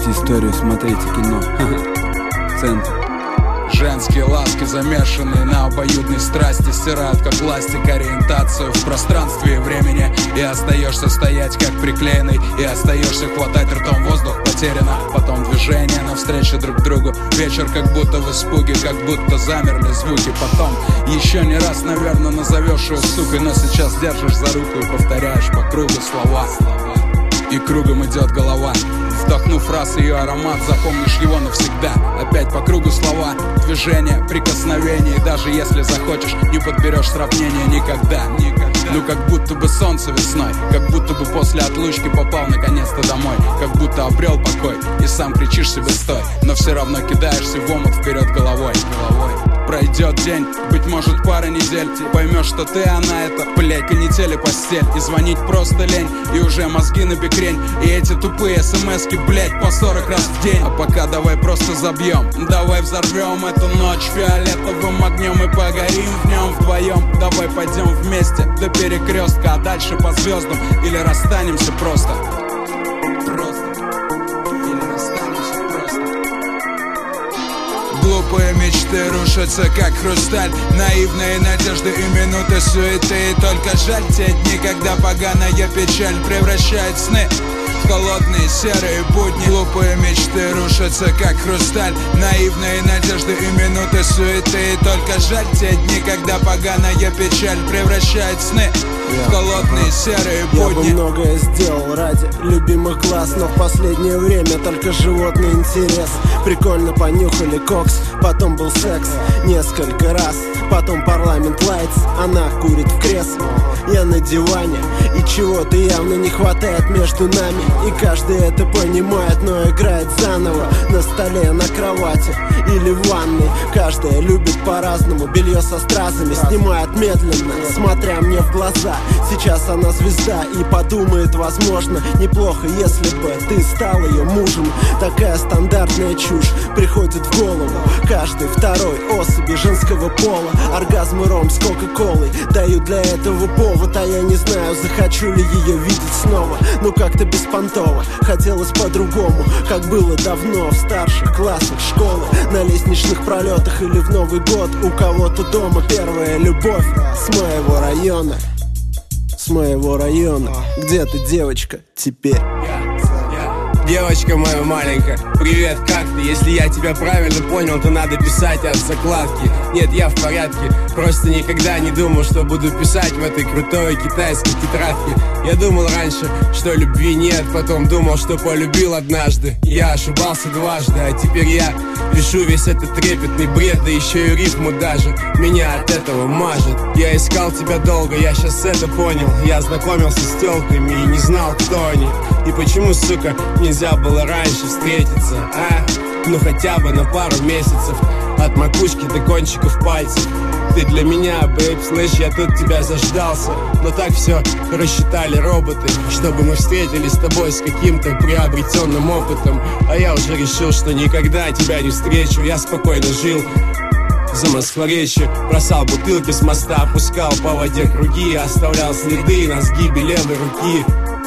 Слушайте историю, смотрите кино. Центр. Женские ласки, замешанные на обоюдной страсти, стирают как пластик ориентацию в пространстве и времени. И остаешься стоять как приклеенный, и остаешься хватать ртом воздух, потеряно. Потом движение навстречу друг другу. Вечер как будто в испуге, как будто замерли звуки. Потом еще не раз, наверное, назовешь ее сукой, но сейчас держишь за руку и повторяешь по кругу слова. И кругом идет голова. Вдохнув раз ее аромат, запомнишь его навсегда. Опять по кругу слова, движения, прикосновения. И даже если захочешь, не подберешь сравнения никогда. Ну как будто бы солнце весной, как будто бы после отлучки попал наконец-то домой, как будто обрел покой и сам кричишь себе стой, но все равно кидаешься в омут вперед головой. Пройдет день, быть может пара недель, поймешь, что ты, она это, блядь, канитель и постель. И звонить просто лень, и уже мозги на бекрень. И эти тупые смски, блядь, по 40 раз в день. А пока давай просто забьем, давай взорвем эту ночь фиолетовым огнем и погорим в нем вдвоем. Давай пойдем вместе до перекрестка, а дальше по звездам. Или расстанемся просто. Глупые мечты рушатся, как хрусталь. Наивные надежды и минуты суеты. И только жаль те дни, когда поганая печаль превращает сны в холодные серые будни. Глупые мечты рушатся, как хрусталь. Наивные надежды и минуты суеты. И только жаль те дни, когда поганая печаль превращает сны в холодные серые будни. Я бы многое сделал ради любимых глаз, но в последнее время только животный интерес. Прикольно понюхали кокс, потом был секс несколько раз, потом парламент лайтс, она курит в кресле, я на диване, и чего-то явно не хватает между нами. И каждый это понимает, но играет заново на столе, на кровати или в ванной. Каждая любит по-разному, белье со стразами снимает медленно, смотря мне в глаза. Сейчас она звезда и подумает, возможно, неплохо, если бы ты стал ее мужем. Такая стандартная чушь приходит в голову каждой второй особи женского пола. Оргазмы ром с кока-колой дают для этого повод, а я не знаю, захочу ли ее видеть снова. Ну как-то беспонтово, хотелось по-другому, как было давно в старших классах школы, на лестничных пролетах или в Новый год у кого-то дома. Первая любовь с моего района. С моего района. Где ты, девочка, теперь? Девочка моя маленькая, привет, как ты? Если я тебя правильно понял, то надо писать от закладки. Нет, я в порядке, просто никогда не думал, что буду писать в этой крутой китайской тетрадке. Я думал раньше, что любви нет, потом думал, что полюбил однажды. Я ошибался дважды, а теперь я пишу весь этот трепетный бред, да еще и рифму даже. Меня от этого мажет. Я искал тебя долго, я сейчас это понял. Я знакомился с тёлками и не знал, кто они. И почему, сука, нельзя было раньше встретиться, а? Ну хотя бы на пару месяцев, от макушки до кончиков пальцев. Ты для меня, бэйб, слышь, я тут тебя заждался. Но так все рассчитали роботы, чтобы мы встретились с тобой с каким-то приобретенным опытом. А я уже решил, что никогда тебя не встречу. Я спокойно жил за Москворечье, бросал бутылки с моста, опускал по воде круги, оставлял следы на сгибе левой руки.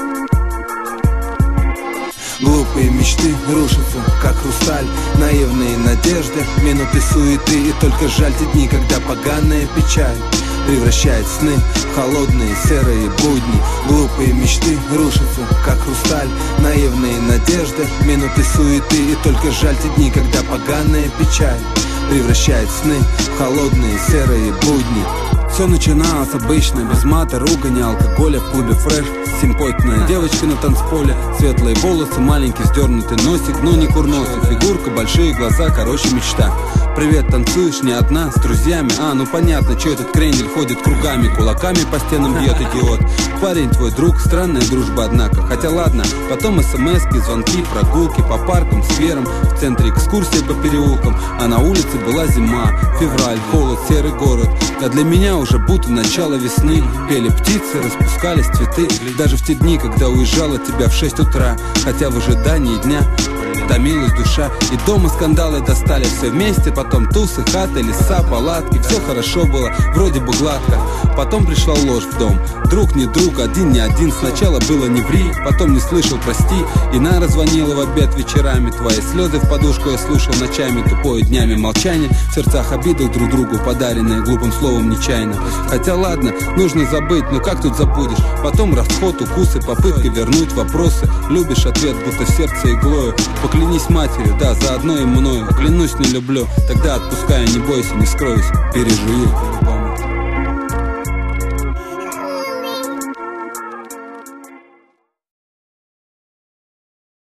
Глупые мечты рушатся, как хрусталь. Наивные надежды, минуты суеты. И только жаль те дни, когда поганая печаль превращает сны в холодные серые будни. Глупые мечты рушатся, как хрусталь. Наивные надежды, минуты суеты. И только жаль те дни, когда поганая печаль превращает сны в холодные серые будни. Все начиналось обычно, без мата, ругани, алкоголя в клубе фреш. Симпотная девочка на танцполе, светлые волосы, маленький сдернутый носик, но не курносик, фигурка, большие глаза, короче мечта. Привет, танцуешь не одна, с друзьями? А, ну понятно, что этот крендель ходит кругами, кулаками по стенам бьет, идиот. Парень твой друг, странная дружба, однако. Хотя ладно, потом смски, звонки, прогулки по паркам, скверам, в центре экскурсии по переулкам. А на улице была зима, февраль, холод, серый город. А для меня уже будто начало весны. Пели птицы, распускались цветы. Даже в те дни, когда уезжала от тебя в 6 утра. Хотя в ожидании дня томилась душа. И дома скандалы достали все вместе. Потом тусы, хаты, леса, палатки. Все хорошо было, вроде бы гладко. Потом пришла ложь в дом. Друг не друг, один не один. Сначала было не ври, потом не слышал прости. И Нара звонила в обед вечерами. Твои слезы в подушку я слушал ночами. Тупое днями молчание. В сердцах обиды друг другу, подаренные глупым словом нечаянно. Хотя ладно, нужно забыть, но как тут забудешь? Потом расход, укусы, попытка вернуть вопросы. Любишь ответ, будто сердце иглою. Поклянись матерью, да, заодно и мною. Клянусь, не люблю, тогда отпускаю, не бойся, не скроюсь, пережую по-любому.